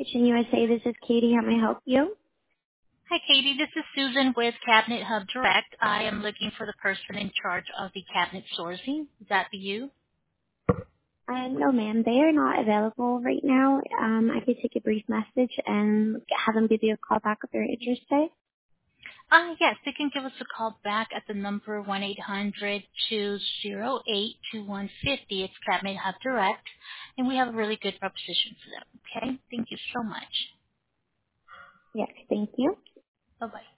Kitchen USA. This is Katie. How may I help you? Hi, Katie. This is Susan with Cabinet Hub Direct. I am looking for the person in charge of the cabinet sourcing. Would that be you? No, ma'am. They are not available right now. I could take a brief message and have them give you a call back if they're interested. Yes, they can give us a call back at the number 1-800-208-2150. It's Cabinet Hub Direct, and we have a really good proposition for them. Okay? Thank you so much. Yes, thank you. Bye-bye.